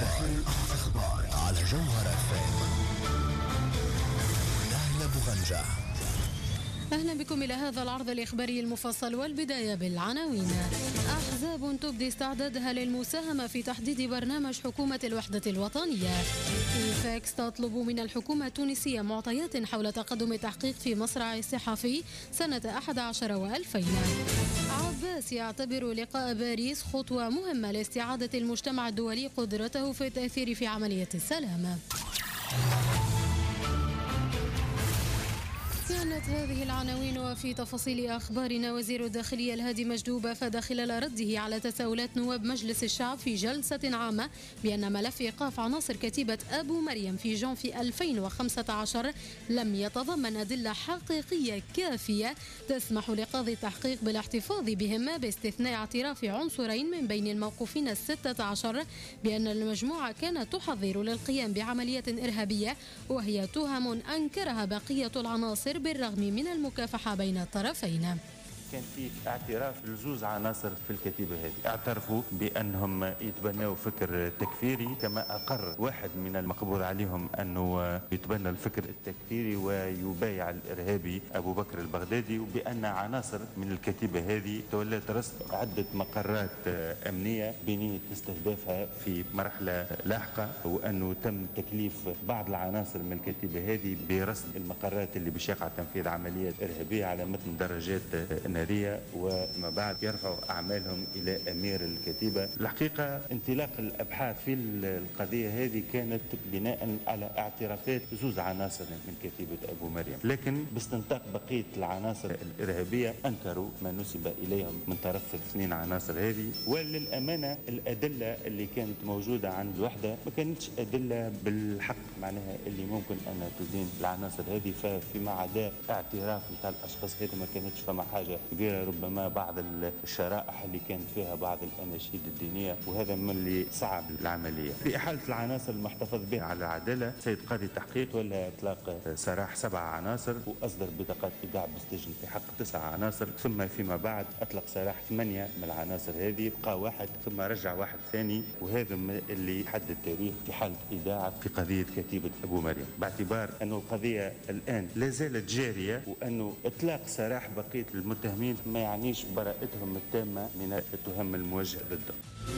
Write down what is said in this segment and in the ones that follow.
الأخبار على جوهر FM. نهلة بغنجة. أهلا بكم إلى هذا العرض الإخباري المفصل، والبداية بالعناوين. أحزاب تبدي استعدادها للمساهمة في تحديد برنامج حكومة الوحدة الوطنية. إيفاكس تطلب من الحكومة التونسية معطيات حول تقدم التحقيق في مصرع الصحفي سنة 11 و2000. عباس يعتبر لقاء باريس خطوة مهمة لاستعادة المجتمع الدولي قدرته في التأثير في عملية السلام. كانت هذه العناوين. وفي تفاصيل أخبارنا، وزير الداخلية الهادي مجدوب أفاد خلال رده على تساؤلات نواب مجلس الشعب في جلسة عامة بأن ملف إيقاف عناصر كتيبة أبو مريم في جانفي 2015 لم يتضمن أدلة حقيقية كافية تسمح لقاضي التحقيق بالاحتفاظ بهم، باستثناء اعتراف عنصرين من بين الموقوفين 16 بأن المجموعة كانت تحضر للقيام بعملية إرهابية، وهي تهم أنكرها بقية العناصر بالرغم من المكافحة بين الطرفين. كان في اعتراف لزوز عناصر في الكتيبة هذه، اعترفوا بأنهم يتبنوا فكر تكفيري، كما أقر واحد من المقبوض عليهم أنه يتبنى الفكر التكفيري ويبايع الإرهابي أبو بكر البغدادي، وبأن عناصر من الكتيبة هذه تولت رصد عدة مقرات أمنية بنية استهدافها في مرحلة لاحقة، وأنه تم تكليف بعض العناصر من الكتيبة هذه برصد المقرات اللي باش يقع تنفيذ عمليات إرهابية على متن درجات وما بعد يرفعوا أعمالهم إلى أمير الكتيبة. الحقيقة انطلاق الأبحاث في القضية هذه كانت بناء على اعترافات زوز عناصر من كتيبة أبو مريم، لكن باستنطاق بقية العناصر الإرهابية أنكروا ما نسب إليهم من طرف الاثنين عناصر هذه. وللأمانة الأدلة اللي كانت موجودة عند الوحدة ما كانتش أدلة بالحق معناها اللي ممكن أن تدين العناصر هذه، فيما عدا اعتراف نتاع الأشخاص هذه ما كانتش فما حاجة كبيرة، ربما بعض الشرائح اللي كانت فيها بعض الأناشيد الدينية، وهذا من اللي صعب العملية. في إحالة العناصر المحتفظ بها على العدالة، سيد قاضي التحقيق ولا إطلاق سراح 7 عناصر وأصدر بطاقات إيداع بالسجن في حق 9 عناصر، ثم فيما بعد أطلق سراح 8 من العناصر هذه، بقى 1 ثم رجع 1 ثاني، وهذا اللي حدد التاريخ في حالة إيداع في قضية كتيبة أبو مريم، باعتبار أن القضية الآن لا زالت جارية، وأنه إطلاق سراح بقية المتهمين ما يعنيش براءتهم التامة من التهم الموجهة ضدهم.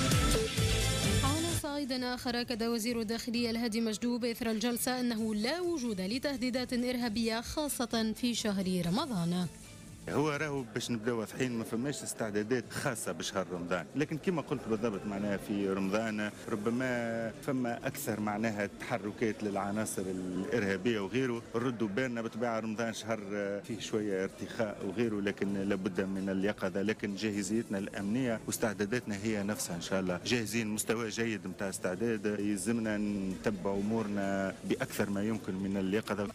على صعيد آخر، أكد وزير الداخلية الهادي مجدوب إثر الجلسة أنه لا وجود لتهديدات إرهابية خاصة في شهر رمضان. هو راهو باش نبداو واضحين، ما فماش استعدادات خاصه بشهر رمضان، لكن كما قلت بالضبط معناها في رمضان ربما فما اكثر معناها تحركات للعناصر الارهابيه وغيره، ردوا بالنا بطبيعه رمضان شهر فيه شويه ارتخاء وغيره، لكن لابد من اليقظه، لكن جاهزيتنا الامنيه واستعداداتنا هي نفسها ان شاء الله، جاهزين مستوى جيد نتاع استعداد، يلزمنا نتبع امورنا باكثر ما يمكن من اليقظه.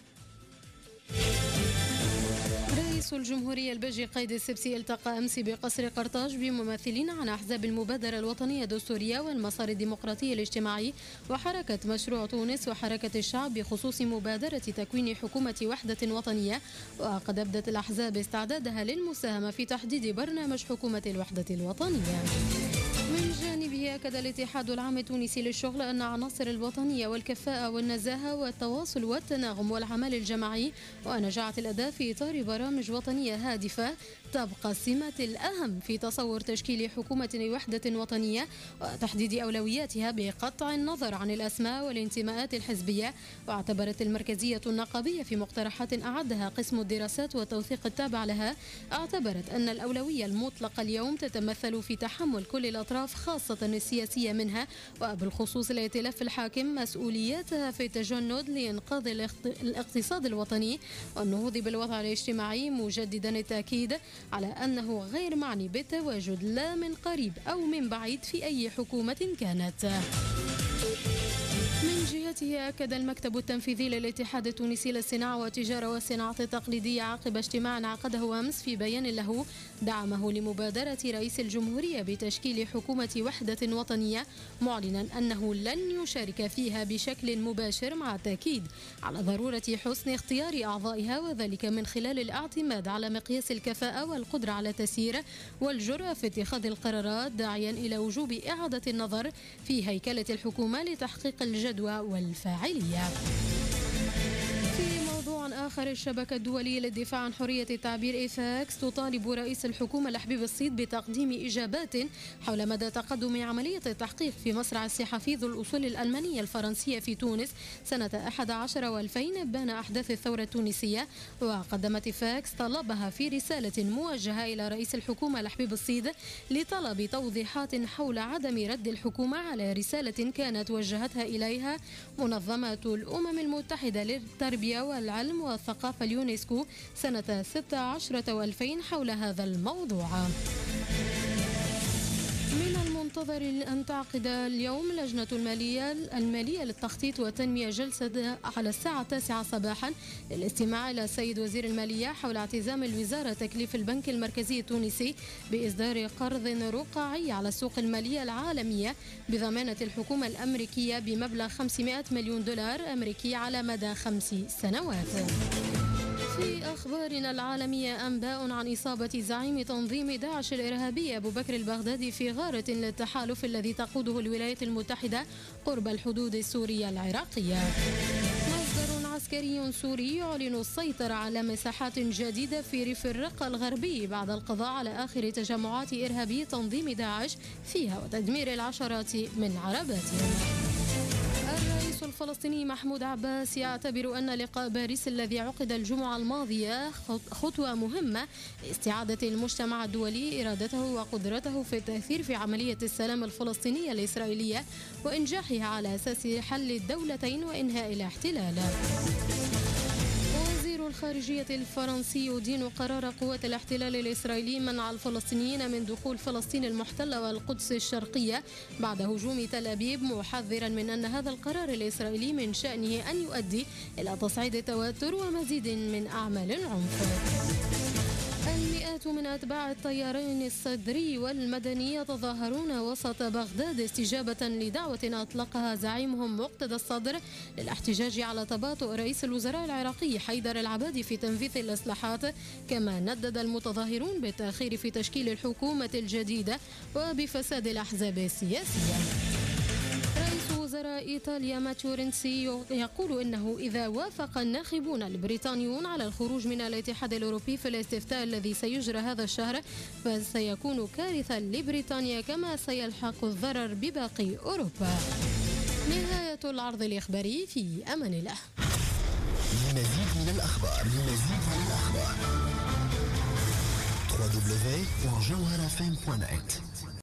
رئيس الجمهورية الباجي قايد السبسي التقى أمس بقصر قرطاج بممثلين عن أحزاب المبادرة الوطنية الدستورية والمسار الديمقراطي الاجتماعي وحركة مشروع تونس وحركة الشعب بخصوص مبادرة تكوين حكومة وحدة وطنية. وقد أبدت الأحزاب استعدادها للمساهمة في تحديد برنامج حكومة الوحدة الوطنية. من جانبه، أكد الاتحاد العام التونسي للشغل أن عناصر الوطنية والكفاءة والنزاهة والتواصل والتناغم والعمل الجماعي ونجاعة الأداء في إطار برامج وطنية هادفة تبقى السمة الأهم في تصور تشكيل حكومة وحدة وطنية وتحديد أولوياتها بقطع النظر عن الأسماء والانتماءات الحزبية. واعتبرت المركزية النقابية في مقترحات أعدها قسم الدراسات والتوثيق التابع لها، اعتبرت أن الأولوية المطلقة اليوم تتمثل في تحمل كل الأطراف خاصة السياسية منها، وبالخصوص الائتلاف الحاكم مسؤولياتها في التجند لإنقاذ الاقتصاد الوطني والنهوض بالوضع الاجتماعي، مجددا التأكيد على أنه غير معني بالتواجد لا من قريب أو من بعيد في أي حكومة كانت. من جهته أكد المكتب التنفيذي للاتحاد التونسي للصناعة والتجارة والصناعة التقليدية عقب اجتماع عقده أمس في بيان له دعمه لمبادرة رئيس الجمهورية بتشكيل حكومة وحدة وطنية، معلنا أنه لن يشارك فيها بشكل مباشر، مع التأكيد على ضرورة حسن اختيار أعضائها، وذلك من خلال الاعتماد على مقياس الكفاءة والقدرة على التسيير والجرأة في اتخاذ القرارات، داعيا إلى وجوب إعادة النظر في هيكلة الحكومة لتحقيق الجدوى والفاعلية. في موضوع آخر، الشبكة الدولية للدفاع عن حرية التعبير إيفاكس تطالب رئيس الحكومة لحبيب الصيد بتقديم إجابات حول مدى تقدم عملية التحقيق في مصرع الصحفي ذو الأصول الألمانية الفرنسية في تونس سنة 11 و2000 إبان أحداث الثورة التونسية. وقدمت إيفاكس طلبها في رسالة موجهة إلى رئيس الحكومة لحبيب الصيد لطلب توضيحات حول عدم رد الحكومة على رسالة كانت وجهتها إليها منظمة الأمم المتحدة للتربية والعلم والثقافة اليونسكو سنة 16 و2000 حول هذا الموضوع. من المنتظر أن تعقد اليوم لجنة المالية للتخطيط والتنمية جلسة على الساعة 9 صباحا للاستماع إلى السيد وزير المالية حول اعتزام الوزارة تكليف البنك المركزي التونسي بإصدار قرض رقعي على السوق المالية العالمية بضمانة الحكومة الأمريكية بمبلغ 500 مليون دولار أمريكي على مدى 5 سنوات. في أخبارنا العالمية، أنباء عن إصابة زعيم تنظيم داعش الإرهابي أبو بكر البغدادي في غارة للتحالف الذي تقوده الولايات المتحدة قرب الحدود السورية العراقية. مصدر عسكري سوري يعلن السيطرة على مساحات جديدة في ريف الرقة الغربي بعد القضاء على آخر تجمعات إرهابي تنظيم داعش فيها وتدمير العشرات من عرباتهم. الرئيس الفلسطيني محمود عباس يعتبر أن لقاء باريس الذي عقد الجمعة الماضية خطوة مهمة لاستعادة المجتمع الدولي إرادته وقدرته في التأثير في عملية السلام الفلسطينية الإسرائيلية وإنجاحها على أساس حل الدولتين وإنهاء الاحتلال. الخارجية الفرنسي يدين قرار قوات الاحتلال الإسرائيلي منع الفلسطينيين من دخول فلسطين المحتلة والقدس الشرقية بعد هجوم تل أبيب، محذرا من أن هذا القرار الإسرائيلي من شأنه أن يؤدي إلى تصعيد التوتر ومزيد من أعمال العنف. المئات من أتباع التيارين الصدري والمدني يتظاهرون وسط بغداد استجابة لدعوة أطلقها زعيمهم مقتدى الصدر للاحتجاج على تباطؤ رئيس الوزراء العراقي حيدر العبادي في تنفيذ الإصلاحات، كما ندد المتظاهرون بالتأخير في تشكيل الحكومة الجديدة وبفساد الأحزاب السياسية. وزراء إيطاليا ماتيو رينسي يقول إنه إذا وافق الناخبون البريطانيون على الخروج من الاتحاد الأوروبي في الاستفتاء الذي سيجرى هذا الشهر فسيكون كارثة لبريطانيا كما سيلحق الضرر بباقي أوروبا. نهاية العرض الإخباري، في أمان الله. لمزيد من الأخبار www.jawharafm.net